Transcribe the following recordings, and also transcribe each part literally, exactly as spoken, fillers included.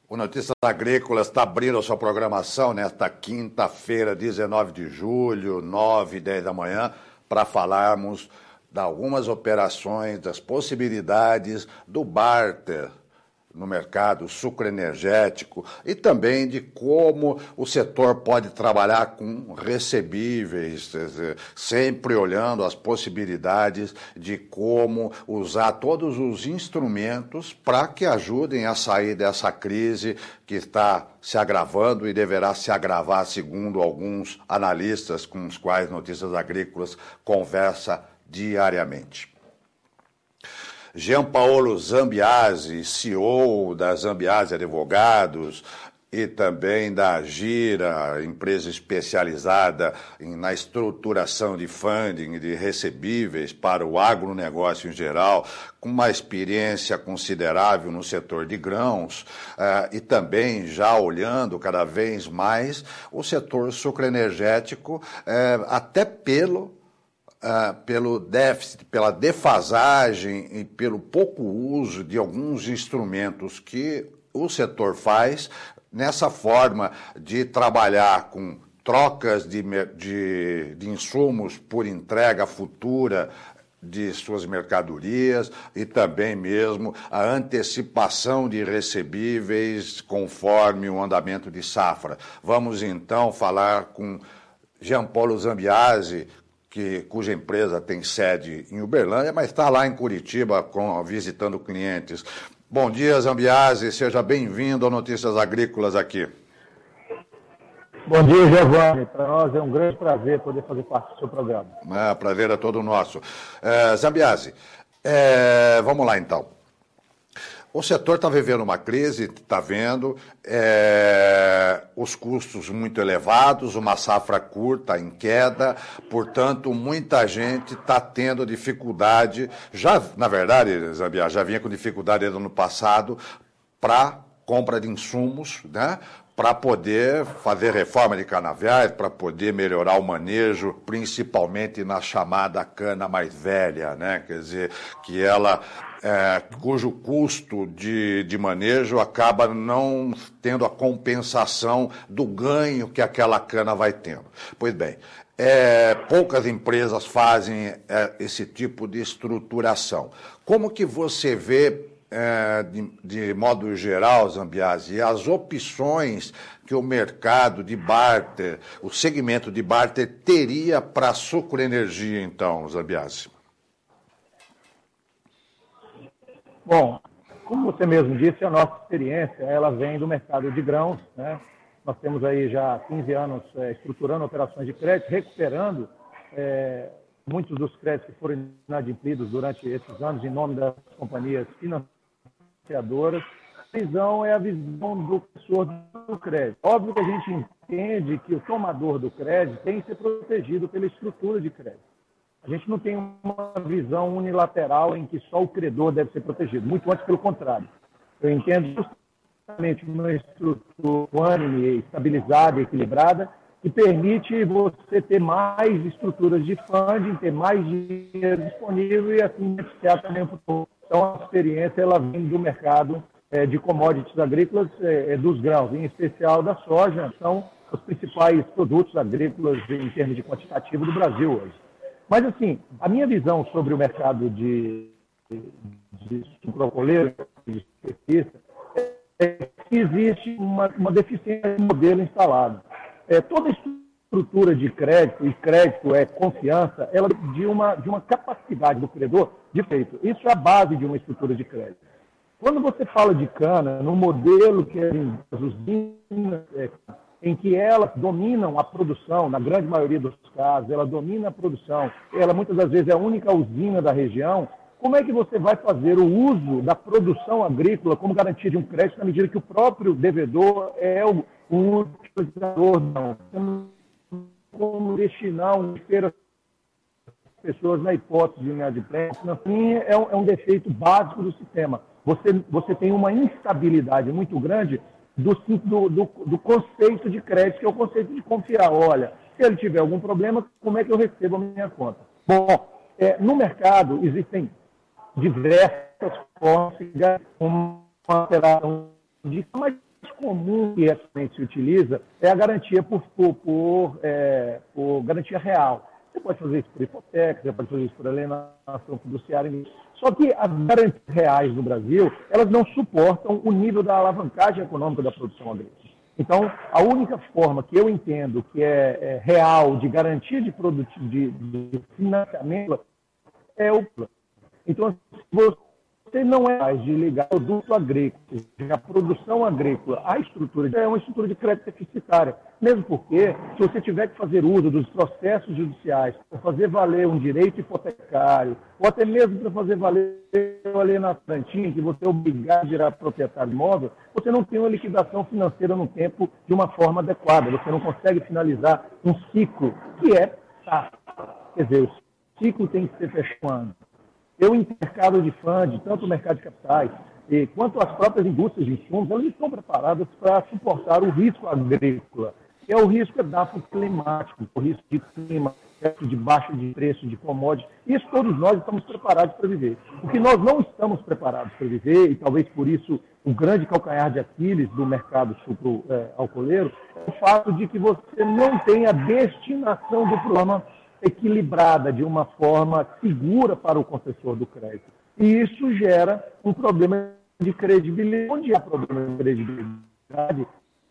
O Notícias Agrícolas está abrindo a sua programação nesta quinta-feira, dezenove de julho, nove e dez da manhã, para falarmos de algumas operações, das possibilidades do barter no mercado sucroenergético e também de como o setor pode trabalhar com recebíveis, sempre olhando as possibilidades de como usar todos os instrumentos para que ajudem a sair dessa crise que está se agravando e deverá se agravar, segundo alguns analistas com os quais Notícias Agrícolas conversa diariamente. Jean Paolo Zambiasi, C E O da Zambiasi Advogados e também da Gira, empresa especializada na estruturação de funding, de recebíveis para o agronegócio em geral, com uma experiência considerável no setor de grãos uh, e também já olhando cada vez mais o setor sucroenergético, uh, até pelo Uh, pelo déficit, pela defasagem e pelo pouco uso de alguns instrumentos que o setor faz nessa forma de trabalhar com trocas de, de, de insumos por entrega futura de suas mercadorias e também mesmo a antecipação de recebíveis conforme o andamento de safra. Vamos então falar com Jean Paolo Zambiasi, Que, cuja empresa tem sede em Uberlândia, mas está lá em Curitiba com, visitando clientes. Bom dia, Zambiasi, seja bem-vindo ao Notícias Agrícolas aqui. Bom dia, Giovanni. Para nós é um grande prazer poder fazer parte do seu programa. É, prazer é todo nosso. É, Zambiasi, é, vamos lá então. O setor está vivendo uma crise, está vendo é, os custos muito elevados, uma safra curta, em queda, portanto, muita gente está tendo dificuldade, já, na verdade, Zambiasi, já vinha com dificuldade no ano passado para compra de insumos, né? Para poder fazer reforma de canaviais, para poder melhorar o manejo, principalmente na chamada cana mais velha, né? Quer dizer, que ela, é, cujo custo de, de manejo acaba não tendo a compensação do ganho que aquela cana vai tendo. Pois bem, é, poucas empresas fazem é, esse tipo de estruturação. Como que você vê, É, de, de modo geral, Zambiasi, as opções que o mercado de barter, o segmento de barter teria para a sucroenergia, então, Zambiasi? Bom, como você mesmo disse, a nossa experiência ela vem do mercado de grãos, né? Nós temos aí já quinze anos é, estruturando operações de crédito, recuperando é, muitos dos créditos que foram inadimplidos durante esses anos em nome das companhias financeiras. A visão é a visão do professor do crédito. Óbvio que a gente entende que o tomador do crédito tem que ser protegido pela estrutura de crédito. A gente não tem uma visão unilateral em que só o credor deve ser protegido, muito antes pelo contrário. Eu entendo justamente uma estrutura equânime, estabilizada, equilibrada, que permite você ter mais estruturas de funding, ter mais dinheiro disponível e assim beneficiar também o futuro. Então, a experiência ela vem do mercado é, de commodities agrícolas, é, dos grãos, em especial da soja, são os principais produtos agrícolas em termos de quantitativo do Brasil hoje. Mas, assim, a minha visão sobre o mercado de, de sucrocoleiro, de especialista, é que existe uma, uma deficiência de modelo instalado. É, toda estrutura de crédito, e crédito é confiança, ela de uma, de uma capacidade do credor de feito. Isso é a base de uma estrutura de crédito. Quando você fala de cana, no modelo que é as usinas, é, em que elas dominam a produção, na grande maioria dos casos, ela domina a produção, ela muitas das vezes é a única usina da região, como é que você vai fazer o uso da produção agrícola como garantia de um crédito na medida que o próprio devedor é o, o utilizador? Não. Como destinar um ter as pessoas na hipótese de inadimplência, assim, é um, é um defeito básico do sistema. Você, você tem uma instabilidade muito grande do, do, do, do conceito de crédito, que é o conceito de confiar. Olha, se ele tiver algum problema, como é que eu recebo a minha conta? Bom, é, no mercado existem diversas formas de uma alteração de, mas comum que atualmente se utiliza é a garantia por, por, por, é, por garantia real. Você pode fazer isso por hipoteca, você pode fazer isso por alienação fiduciária. Só que as garantias reais no Brasil, elas não suportam o nível da alavancagem econômica da produção agrícola. Então, a única forma que eu entendo que é, é real de garantia de, de, de financiamento é o plano. Então, se você não é capaz de ligar o produto agrícola, a produção agrícola, à estrutura, é uma estrutura de crédito deficitária. Mesmo porque, se você tiver que fazer uso dos processos judiciais para fazer valer um direito hipotecário, ou até mesmo para fazer valer a alienação, que você é obrigado a virar proprietário imóvel, você não tem uma liquidação financeira no tempo de uma forma adequada. Você não consegue finalizar um ciclo que é safra. Quer dizer, o ciclo tem que ser fechado. Eu, em mercado de fund, tanto o mercado de capitais e, quanto as próprias indústrias de insumos, elas estão preparadas para suportar o risco agrícola, que é o risco edafo climático, o risco de clima, risco de baixa de preço de commodities. Isso todos nós estamos preparados para viver. O que nós não estamos preparados para viver, e talvez por isso o grande calcanhar de Aquiles do mercado sucro-alcooleiro, é o fato de que você não tem a destinação do programa equilibrada, de uma forma segura para o concessor do crédito. E isso gera um problema de credibilidade. Onde há problema de credibilidade,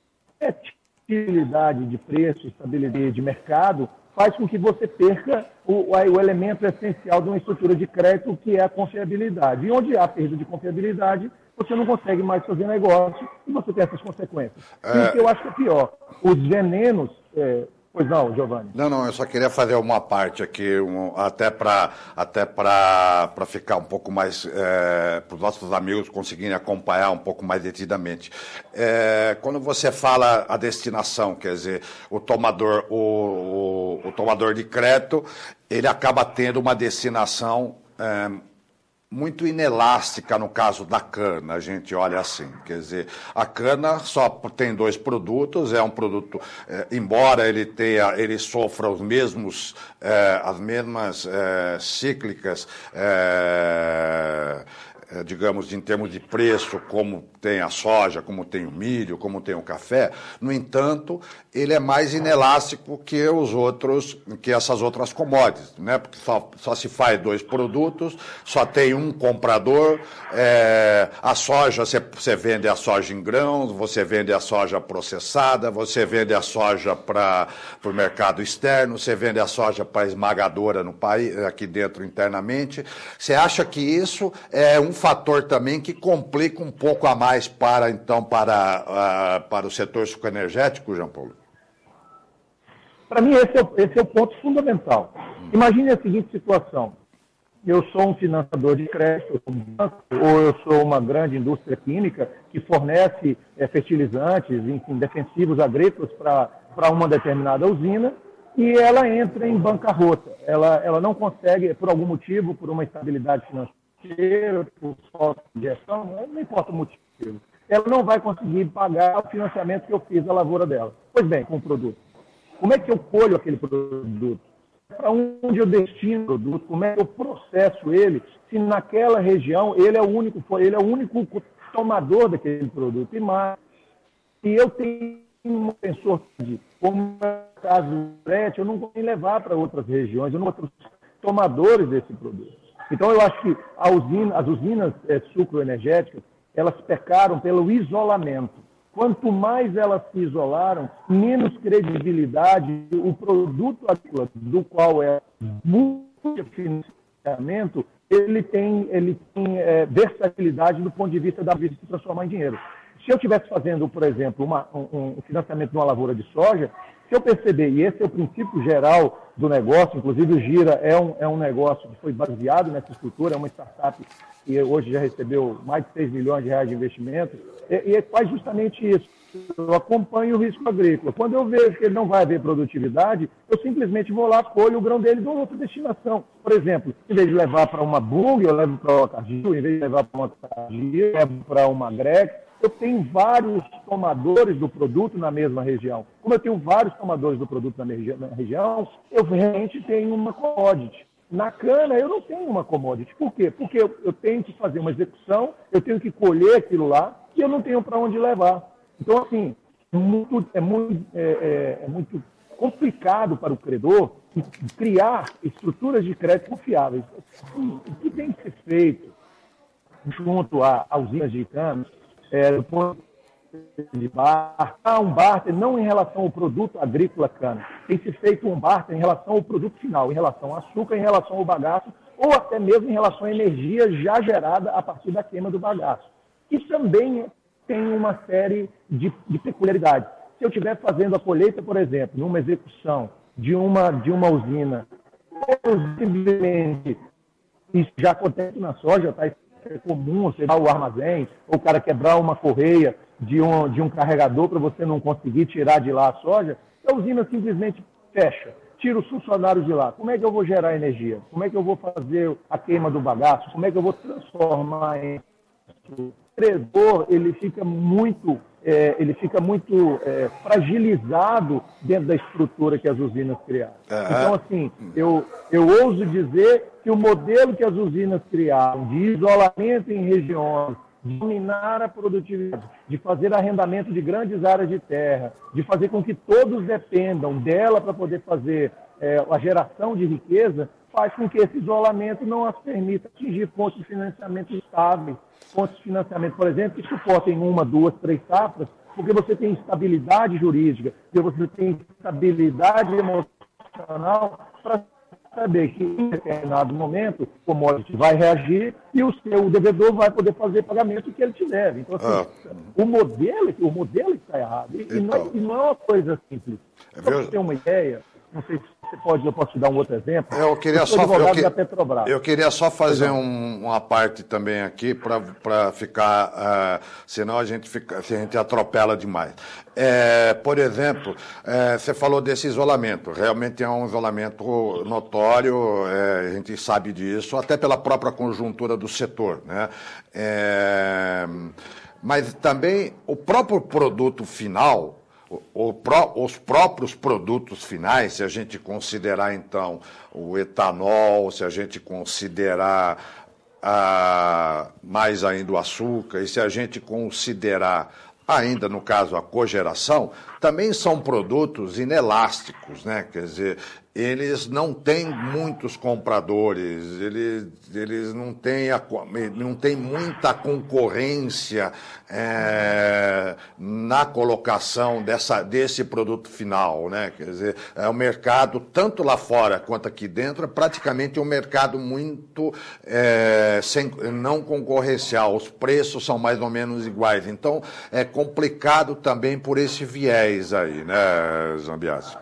estabilidade de preço, estabilidade de mercado, faz com que você perca o, o elemento essencial de uma estrutura de crédito, que é a confiabilidade. E onde há perda de confiabilidade, você não consegue mais fazer negócio e você tem essas consequências. É... E o que eu acho que é pior, os venenos... É, Pois não, Giovanni. Não, não, eu só queria fazer uma parte aqui, um, até para até para ficar um pouco mais, é, para os nossos amigos conseguirem acompanhar um pouco mais detidamente. É, quando você fala a destinação, quer dizer, o tomador, o, o, o tomador de crédito, ele acaba tendo uma destinação é, muito inelástica no caso da cana, a gente olha assim, quer dizer, a cana só tem dois produtos, é um produto, é, embora ele tenha, ele sofra os mesmos, é, as mesmas é, cíclicas, é, é, digamos, em termos de preço, como tem a soja, como tem o milho, como tem o café, no entanto, ele é mais inelástico que os outros, que essas outras commodities, né? Porque só, só se faz dois produtos, só tem um comprador, é, a soja, você, você vende a soja em grãos, você vende a soja processada, você vende a soja para o mercado externo, você vende a soja para a esmagadora no país, aqui dentro internamente. Você acha que isso é um fator também que complica um pouco a mais para, então, para, uh, para o setor sucroenergético, Jean Paulo? Para mim, esse é, esse é o ponto fundamental. Imagine a seguinte situação. Eu sou um financiador de crédito, ou eu sou uma grande indústria química que fornece é, fertilizantes, enfim, defensivos agrícolas para uma determinada usina, e ela entra em bancarrota. Ela, ela não consegue, por algum motivo, por uma instabilidade financeira, por falta de gestão, não importa o motivo, ela não vai conseguir pagar o financiamento que eu fiz da lavoura dela. Pois bem, com o produto. Como é que eu colho aquele produto? Para onde eu destino o produto? Como é que eu processo ele? Se naquela região ele é o único, ele é o único tomador daquele produto. E mais, se eu tenho um sensor de, como é o caso do frete, eu não vou levar para outras regiões, eu não vou outros tomadores desse produto. Então, eu acho que a usina, as usinas é, sucroenergéticas, elas pecaram pelo isolamento. Quanto mais elas se isolaram, menos credibilidade o produto agrícola, do qual é muito financiamento, ele tem, ele tem é, versatilidade do ponto de vista da vida se transformar em dinheiro. Se eu estivesse fazendo, por exemplo, uma, um, um financiamento de uma lavoura de soja, se eu perceber, e esse é o princípio geral do negócio, inclusive o Gira é um, é um negócio que foi baseado nessa estrutura, é uma startup que hoje já recebeu mais de seis milhões de reais de investimento, e, e faz justamente isso. Eu acompanho o risco agrícola. Quando eu vejo que ele não vai haver produtividade, eu simplesmente vou lá, colho o grão dele de outra destinação. Por exemplo, em vez de levar para uma Bung, eu levo para uma Cargill, em vez de levar para uma Cargill, eu levo para uma Grex. Eu tenho vários tomadores do produto na mesma região. Como eu tenho vários tomadores do produto na, regi na região, eu realmente tenho uma commodity. Na cana, eu não tenho uma commodity. Por quê? Porque eu, eu tenho que fazer uma execução, eu tenho que colher aquilo lá e eu não tenho para onde levar. Então, assim, muito, é, muito, é, é, é muito complicado para o credor criar estruturas de crédito confiáveis. Assim, o que tem que ser feito junto a, a usinas de cana, é, do ponto de barter, há um barter não em relação ao produto agrícola cana, tem que ser feito um barter em relação ao produto final, em relação ao açúcar, em relação ao bagaço, ou até mesmo em relação à energia já gerada a partir da queima do bagaço. E também tem uma série de, de peculiaridades. Se eu estiver fazendo a colheita, por exemplo, numa execução de uma, de uma usina, simplesmente, isso já acontece na soja, tá? É comum você dar o armazém, ou o cara quebrar uma correia de um, de um carregador para você não conseguir tirar de lá a soja, a usina simplesmente fecha, tira os funcionários de lá. Como é que eu vou gerar energia? Como é que eu vou fazer a queima do bagaço? Como é que eu vou transformar em... O credor, ele fica muito, é, ele fica muito é, fragilizado dentro da estrutura que as usinas criaram. Uhum. Então, assim, eu, eu ouso dizer que o modelo que as usinas criaram de isolamento em regiões, de dominar a produtividade, de fazer arrendamento de grandes áreas de terra, de fazer com que todos dependam dela para poder fazer é, a geração de riqueza, faz com que esse isolamento não as permita atingir pontos de financiamento estáveis, pontos de financiamento, por exemplo, que suportem uma, duas, três safras, porque você tem estabilidade jurídica, porque você tem estabilidade emocional para saber que em determinado momento o commodity vai reagir e o seu devedor vai poder fazer pagamento que ele te deve. Então, assim, ah. o modelo o modelo está errado. E, então, e, não, e não é uma coisa simples. É Só para ter uma ideia, não sei se você pode, eu posso te dar um outro exemplo. Eu queria, eu só, eu, que, da Petrobras. eu queria só fazer um, uma parte também aqui para ficar, uh, senão a gente, fica, a gente atropela demais. É, por exemplo, é, você falou desse isolamento, realmente é um isolamento notório, é, a gente sabe disso, até pela própria conjuntura do setor, né? É, mas também o próprio produto final, O, pró, os próprios produtos finais, se a gente considerar, então, o etanol, se a gente considerar ah, mais ainda o açúcar, e se a gente considerar ainda, no caso, a cogeração, também são produtos inelásticos, né? Quer dizer, eles não têm muitos compradores, eles, eles não, têm a, não têm muita concorrência é, na colocação dessa, desse produto final, né? Quer dizer, é um mercado, tanto lá fora quanto aqui dentro, é praticamente um mercado muito é, sem, não concorrencial, os preços são mais ou menos iguais, então é complicado também por esse viés aí, né, Zambiasi?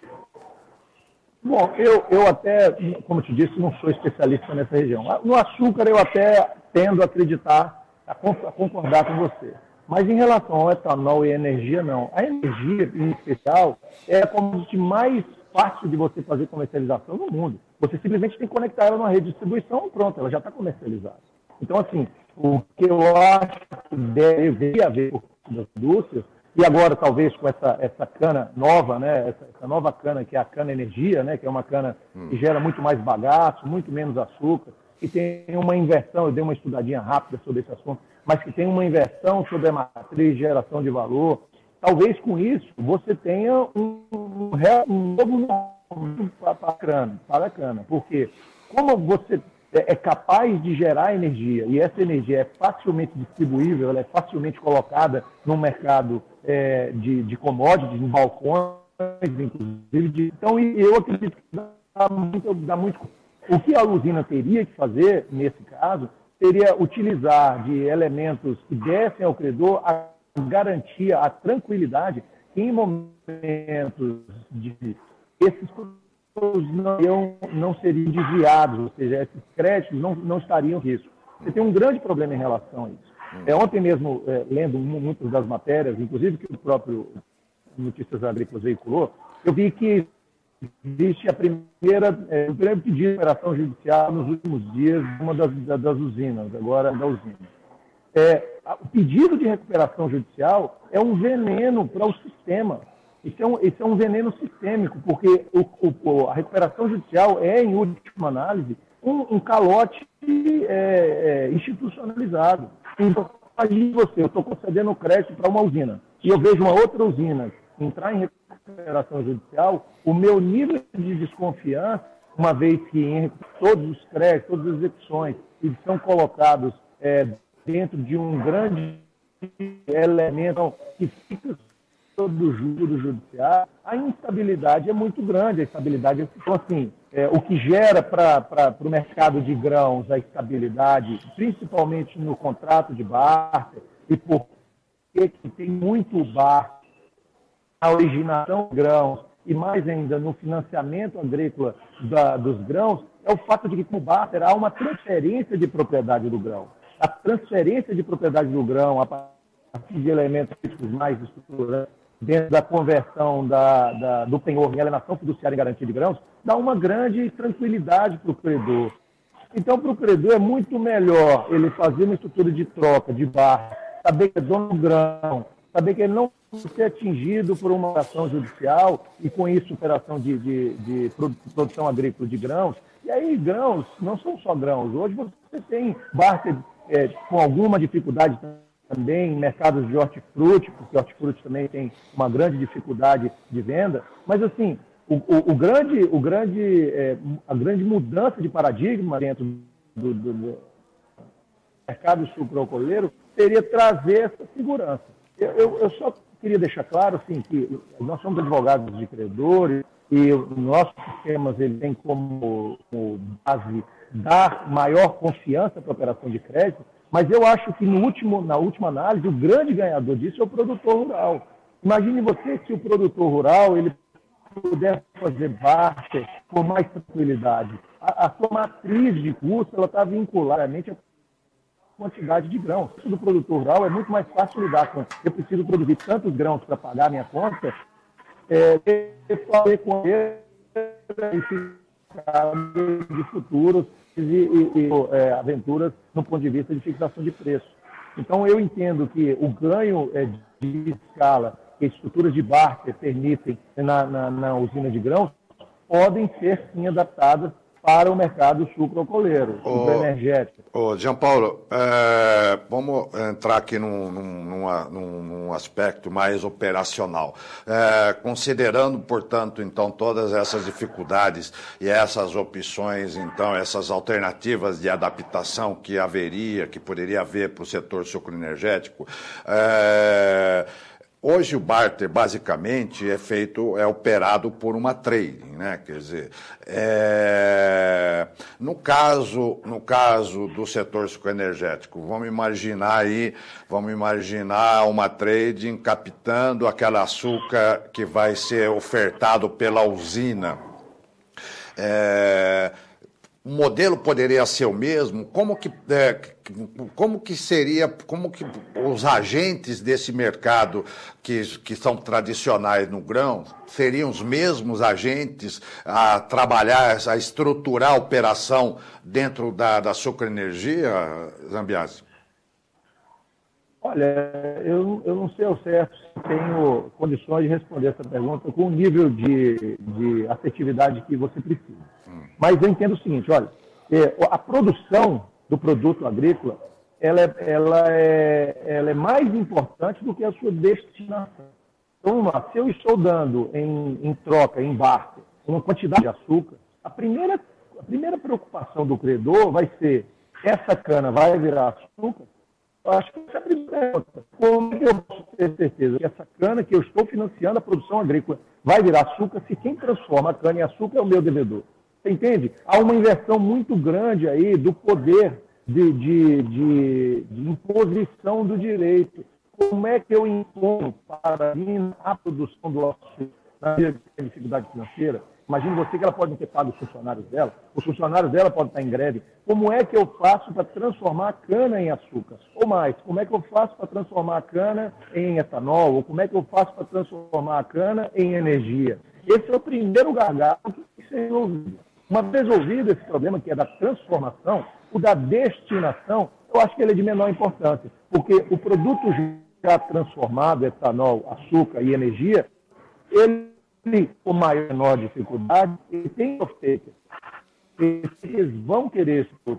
Bom, eu, eu até, como te disse, não sou especialista nessa região. No açúcar eu até tendo a acreditar, a concordar com você. Mas em relação ao etanol e energia, não. A energia, em especial, é a commodity mais fácil de você fazer comercialização no mundo. Você simplesmente tem que conectar ela numa rede de distribuição e pronto, ela já está comercializada. Então, assim, o que eu acho que deve haver por das indústrias, e agora, talvez, com essa, essa cana nova, né, essa, essa nova cana, que é a cana-energia, né, que é uma cana que gera muito mais bagaço, muito menos açúcar, e tem uma inversão, eu dei uma estudadinha rápida sobre esse assunto, mas que tem uma inversão sobre a matriz de geração de valor. Talvez, com isso, você tenha um, um, um novo nome para a cana, para a cana. Porque, como você é capaz de gerar energia, e essa energia é facilmente distribuível, ela é facilmente colocada no mercado é, de, de commodities, em balcões, inclusive. De, então, eu acredito que dá muito, dá muito... O que a usina teria que fazer, nesse caso, seria utilizar de elementos que dessem ao credor a garantia, a tranquilidade, que em momentos de... esses Não, não seriam desviados, ou seja, esses créditos não, não estariam em risco. Você tem um grande problema em relação a isso. É, ontem mesmo, é, lendo muitas das matérias, inclusive que o próprio Notícias Agrícolas veiculou, eu vi que existe a primeira, é, o primeiro pedido de operação judicial nos últimos dias de uma das, das usinas, agora da usina. É, o pedido de recuperação judicial é um veneno para o sistema. Isso é, um, isso é um veneno sistêmico, porque o, o, a recuperação judicial é, em última análise, um, um calote é, é, institucionalizado. Então, ali você, eu estou concedendo crédito para uma usina. e eu vejo uma outra usina entrar em recuperação judicial, o meu nível de desconfiança, uma vez que em todos os créditos, todas as execuções, eles são colocados é, dentro de um grande elemento que fica sobre o juro judiciário, a instabilidade é muito grande, a estabilidade é, então, assim, é, o que gera para o mercado de grãos a estabilidade, principalmente no contrato de barter, e porque tem muito barter, a originação de grãos, e mais ainda no financiamento agrícola da, dos grãos, é o fato de que com o barter há uma transferência de propriedade do grão. A transferência de propriedade do grão, a partir de elementos mais estruturantes, dentro da conversão da, da, do penhor em alienação fiduciária em garantia de grãos, dá uma grande tranquilidade para o credor. Então, para o credor é muito melhor ele fazer uma estrutura de troca, de barra, saber que é dono do grão, saber que ele não vai ser atingido por uma ação judicial e, com isso, operação de, de, de produção agrícola de grãos. E aí, grãos não são só grãos. Hoje você tem barter é, com alguma dificuldade também em mercados de hortifruti, porque hortifruti também tem uma grande dificuldade de venda. Mas, assim, o, o, o grande, o grande, é, a grande mudança de paradigma dentro do, do, do mercado sucroalcooleiro seria trazer essa segurança. Eu, eu, eu só queria deixar claro assim, que nós somos advogados de credores e os nossos sistemas ele tem como, como base dar maior confiança para a operação de crédito, mas eu acho que no último, na última análise o grande ganhador disso é o produtor rural. Imagine você se o produtor rural ele puder fazer barter com mais tranquilidade. A, a sua matriz de custo ela está vinculadamente a quantidade de grãos. Isso do produtor rural é muito mais fácil lidar com. Eu preciso produzir tantos grãos para pagar a minha conta, é, fazer com ele de futuros e, e, e é, aventuras no ponto de vista de fixação de preço. Então, eu entendo que o ganho é, de escala que estruturas de barter permitem na, na, na usina de grãos podem ser, sim, adaptadas para o mercado sucroalcooleiro, sucroenergético. Ô, Jean Paulo, é, vamos entrar aqui num, num, numa, num aspecto mais operacional. É, considerando, portanto, então, todas essas dificuldades e essas opções, então, essas alternativas de adaptação que haveria, que poderia haver para o setor sucroenergético, é, hoje o barter, basicamente, é feito, é operado por uma trading, né? Quer dizer, é... no caso, no caso do setor sucroenergético, vamos imaginar aí, vamos imaginar uma trading captando aquele açúcar que vai ser ofertado pela usina. É... O modelo poderia ser o mesmo? Como que, é, como que seria, como que os agentes desse mercado que, que são tradicionais no grão seriam os mesmos agentes a trabalhar, a estruturar a operação dentro da, da sucroenergia, Zambiase? Olha, eu, eu não sei ao certo se tenho condições de responder essa pergunta com o nível de, de assertividade que você precisa. Hum. Mas eu entendo o seguinte, olha, é, a produção do produto agrícola, ela é, ela, é, ela é mais importante do que a sua destinação. Então, vamos lá, se eu estou dando em, em troca, em barter, uma quantidade de açúcar, a primeira, a primeira preocupação do credor vai ser, essa cana vai virar açúcar? Eu acho que essa é a primeira pergunta. Como é que eu posso ter certeza que essa cana que eu estou financiando a produção agrícola vai virar açúcar se quem transforma a cana em açúcar é o meu devedor? Você entende? Há uma inversão muito grande aí do poder de, de, de, de imposição do direito. Como é que eu imponho para mim a produção do açúcar na minha dificuldade financeira? Imagine você que ela pode não ter pago os funcionários dela, os funcionários dela podem estar em greve. Como é que eu faço para transformar a cana em açúcar? Ou mais, como é que eu faço para transformar a cana em etanol? Ou como é que eu faço para transformar a cana em energia? Esse é o primeiro gargalo que tem que ser resolvido. Uma vez resolvido esse problema, que é da transformação, o da destinação, eu acho que ele é de menor importância, porque o produto já transformado, etanol, açúcar e energia, ele com maior menor dificuldade, ele tem off-takers. Eles vão querer esse produto.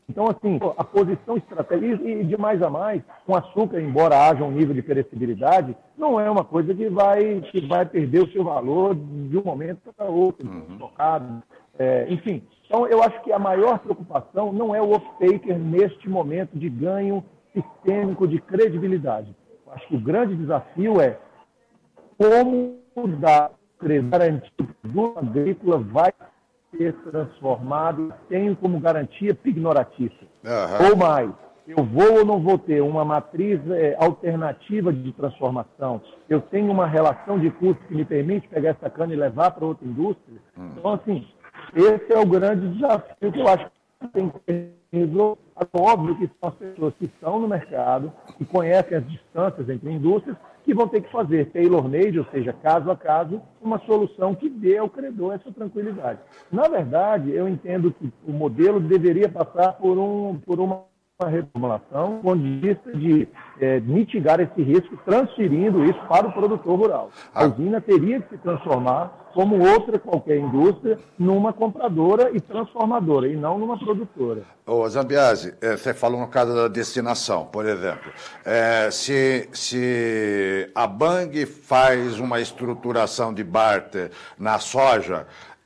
Então, assim, a posição estratégica, e de mais a mais, com açúcar, embora haja um nível de perecibilidade, não é uma coisa que vai, que vai perder o seu valor de um momento para outro, Uhum. tocado, é, enfim. Então, eu acho que a maior preocupação não é o off-taker neste momento de ganho sistêmico de credibilidade. Eu acho que o grande desafio é como dar garantia que o produto agrícola vai ser transformado, tenho como garantia pignoratícia. Uhum. Ou mais, eu vou ou não vou ter uma matriz é, alternativa de transformação, eu tenho uma relação de custo que me permite pegar essa cana e levar para outra indústria. Hum. Então, assim, esse é o grande desafio que eu acho que tem que ser resolvido. Óbvio que são as pessoas que estão no mercado, que conhecem as distâncias entre indústrias, que vão ter que fazer tailor-made, ou seja, caso a caso, uma solução que dê ao credor essa tranquilidade. Na verdade, eu entendo que o modelo deveria passar por, um, por uma reformulação, do ponto de vista de é, mitigar esse risco, transferindo isso para o produtor rural. A usina teria que se transformar, como outra qualquer indústria, numa compradora e transformadora, e não numa produtora. Ô, Zambiase, você falou no caso da destinação, por exemplo. É, se, se a Bang faz uma estruturação de barter na soja,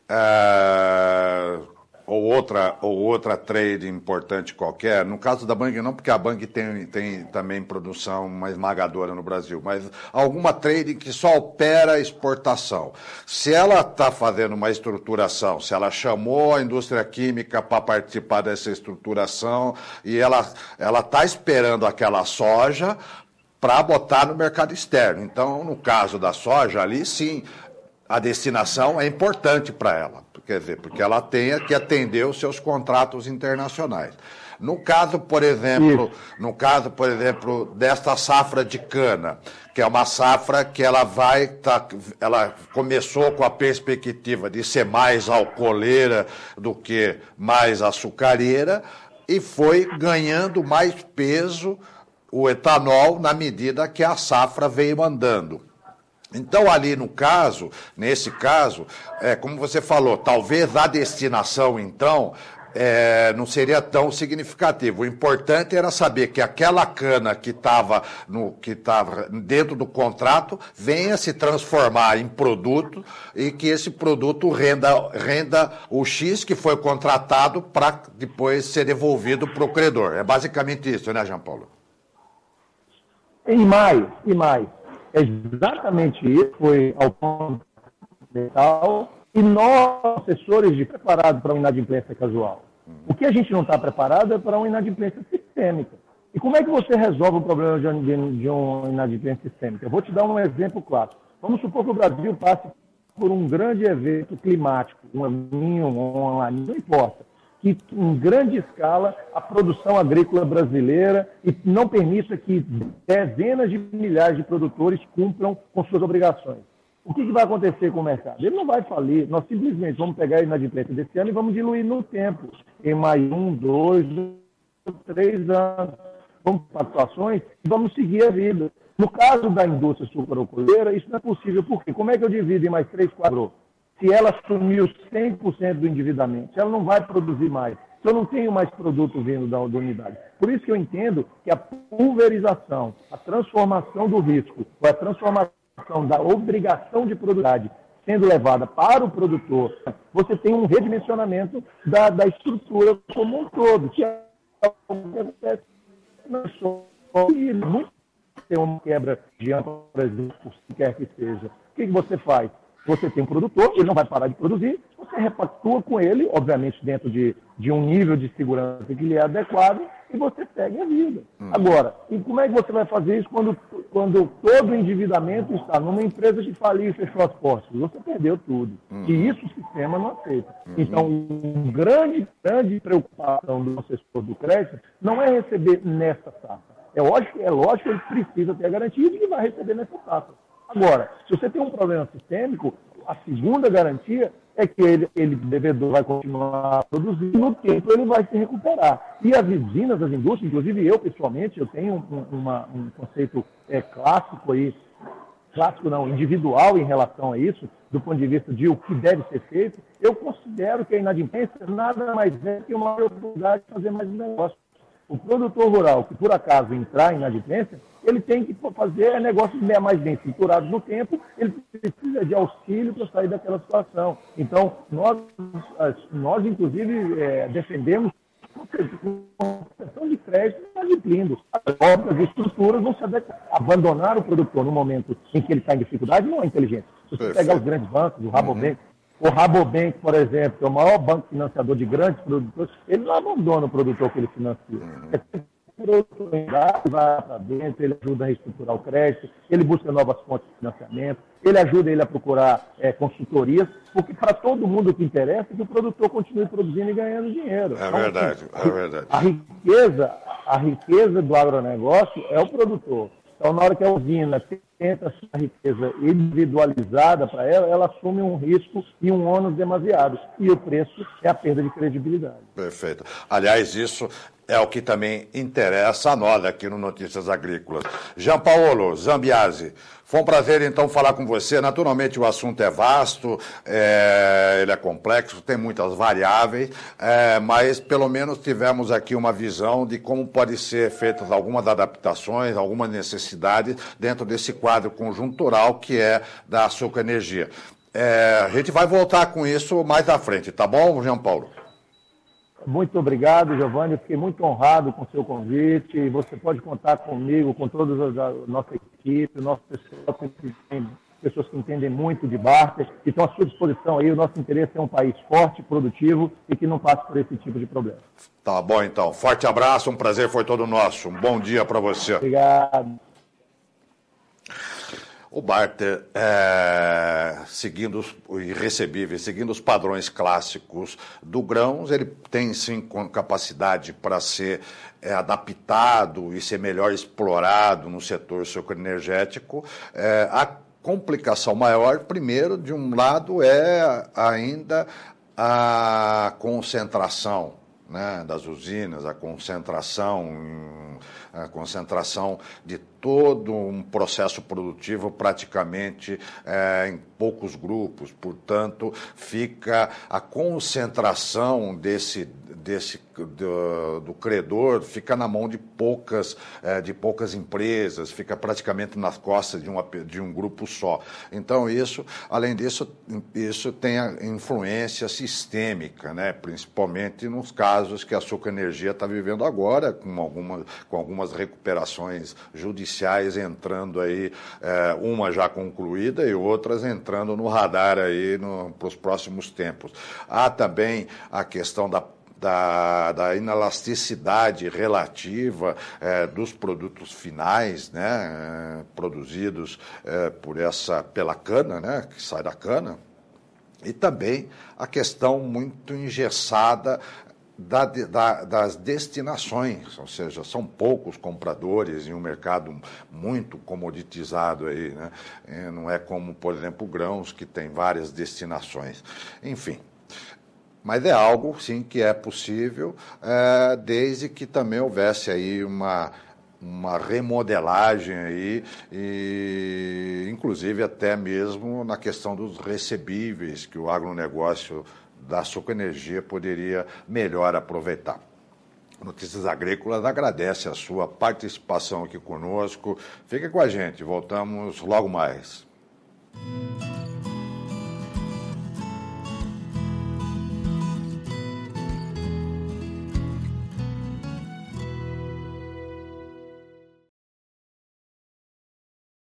é, ou outra, ou outra trade importante qualquer, no caso da Bang não, porque a Bang tem, tem também produção uma esmagadora no Brasil, mas alguma trade que só opera exportação. Se ela está fazendo uma estruturação, se ela chamou a indústria química para participar dessa estruturação e ela está esperando aquela soja para botar no mercado externo. Então, no caso da soja, ali sim, a destinação é importante para ela, quer dizer, porque ela tenha que atender os seus contratos internacionais. No caso, por exemplo, no caso, por exemplo, desta safra de cana, que é uma safra que ela vai, tá, ela começou com a perspectiva de ser mais alcooleira do que mais açucareira e foi ganhando mais peso o etanol na medida que a safra veio andando. Então, ali no caso, nesse caso, é, como você falou, talvez a destinação, então, é, não seria tão significativo. O importante era saber que aquela cana que estava que estava dentro do contrato venha se transformar em produto e que esse produto renda, renda o X que foi contratado para depois ser devolvido para o credor. É basicamente isso, né, Jean Paulo? E mais, e mais. É exatamente isso, foi ao ponto mental, e nós, assessores, de preparado para uma inadimplência casual. O que a gente não está preparado é para uma inadimplência sistêmica. E como é que você resolve o problema de, de, de uma inadimplência sistêmica? Eu vou te dar um exemplo clássico. Vamos supor que o Brasil passe por um grande evento climático, um aninho, um laninho, não importa, que em grande escala a produção agrícola brasileira e não permita que dezenas de milhares de produtores cumpram com suas obrigações. O que, que vai acontecer com o mercado? Ele não vai falir, nós simplesmente vamos pegar a inadimplência desse ano e vamos diluir no tempo, em mais um, dois, três anos. Vamos para situações e vamos seguir a vida. No caso da indústria sucroalcooleira, isso não é possível, por quê? Como é que eu divido em mais três, quatro? Se ela assumiu cem por cento do endividamento, ela não vai produzir mais. Se eu não tenho mais produto vindo da, da unidade. Por isso que eu entendo que a pulverização, a transformação do risco, ou a transformação da obrigação de produtividade sendo levada para o produtor, você tem um redimensionamento da, da estrutura como um todo, que é o que acontece na sua muito tem uma quebra de ampla, por exemplo, por que quer que seja. O que, que você faz? Você tem um produtor, ele não vai parar de produzir, você repactua com ele, obviamente dentro de, de um nível de segurança que lhe é adequado, e você segue a vida. Hum. Agora, e como é que você vai fazer isso quando, quando todo o endividamento está numa empresa que faliu e fechou as portas? Você perdeu tudo. Hum. E isso o sistema não aceita. Hum. Então, uma grande, grande preocupação do assessor do crédito não é receber nessa safra. É lógico, é lógico que ele precisa ter a garantia de que vai receber nessa safra. Agora, se você tem um problema sistêmico, a segunda garantia é que ele, ele devedor vai continuar produzindo, no tempo ele vai se recuperar. E as usinas, as indústrias, inclusive eu pessoalmente, eu tenho um, uma, um conceito é, clássico aí clássico não, individual em relação a isso, do ponto de vista de o que deve ser feito, eu considero que a inadimplência nada mais é que uma oportunidade de fazer mais um negócio. O produtor rural que, por acaso, entrar em inadimplência, ele tem que fazer negócios mais bem estruturados no tempo, ele precisa de auxílio para sair daquela situação. Então, nós, nós inclusive, é, defendemos concessão de crédito inadimplindo. As obras e estruturas vão se adequar. Abandonar o produtor no momento em que ele está em dificuldade não é inteligente. Se você Perfeito. pegar os grandes bancos, o Rabobank, uhum. o Rabobank, por exemplo, que é o maior banco financiador de grandes produtores, ele não abandona o produtor que ele financia. Uhum. É o produtor vai para dentro, ele ajuda a reestruturar o crédito, ele busca novas fontes de financiamento, ele ajuda ele a procurar é, consultorias, porque para todo mundo o que interessa é que o produtor continue produzindo e ganhando dinheiro. É verdade, então, é verdade. A riqueza, a riqueza do agronegócio é o produtor. Então, na hora que a usina tenta a riqueza individualizada para ela, ela assume um risco e um ônus demasiado. E o preço é a perda de credibilidade. Perfeito. Aliás, isso é o que também interessa a nós aqui no Notícias Agrícolas. Jean Paulo Zambiase, foi um prazer, então, falar com você. Naturalmente, o assunto é vasto, é, ele é complexo, tem muitas variáveis, é, mas, pelo menos, tivemos aqui uma visão de como podem ser feitas algumas adaptações, algumas necessidades dentro desse quadro conjuntural que é da Açúcar Energia. É, a gente vai voltar com isso mais à frente, tá bom, Jean Paulo? Muito obrigado, Giovanni. Eu fiquei muito honrado com o seu convite. E você pode contar comigo, com toda a nossa equipe, o nosso pessoal, pessoas que entendem muito de barter, que estão à sua disposição aí. O nosso interesse é um país forte, produtivo e que não passe por esse tipo de problema. Tá bom, então. Forte abraço, um prazer foi todo nosso. Um bom dia para você. Obrigado. O barter, é, seguindo os irrecebíveis, seguindo os padrões clássicos do grãos, ele tem sim capacidade para ser é, adaptado e ser melhor explorado no setor sucroenergético. É, a complicação maior, primeiro, de um lado, é ainda a concentração, né, das usinas, a concentração, a concentração de todo um processo produtivo praticamente é, em poucos grupos. Portanto, fica a concentração desse, desse do, do credor, fica na mão de poucas, é, de poucas empresas, fica praticamente nas costas de, uma, de um grupo só. Então, isso, além disso, isso tem a influência sistêmica, né? Principalmente nos casos que a Açúcar Energia está vivendo agora, com, alguma, com algumas recuperações judiciais entrando aí, é, uma já concluída e outras entrando no radar aí para os próximos tempos. Há também a questão da Da, da inelasticidade relativa é, dos produtos finais, né, é, produzidos é, por essa, pela cana, né, que sai da cana, e também a questão muito engessada Da, da, das destinações, ou seja, são poucos compradores em um mercado muito comoditizado aí, né? E não é como, por exemplo, grãos, que tem várias destinações. Enfim, mas é algo, sim, que é possível, é, desde que também houvesse aí uma, uma remodelagem aí, e, inclusive até mesmo na questão dos recebíveis, que o agronegócio da Açúcar Energia poderia melhor aproveitar. Notícias Agrícolas agradece a sua participação aqui conosco. Fique com a gente, voltamos logo mais.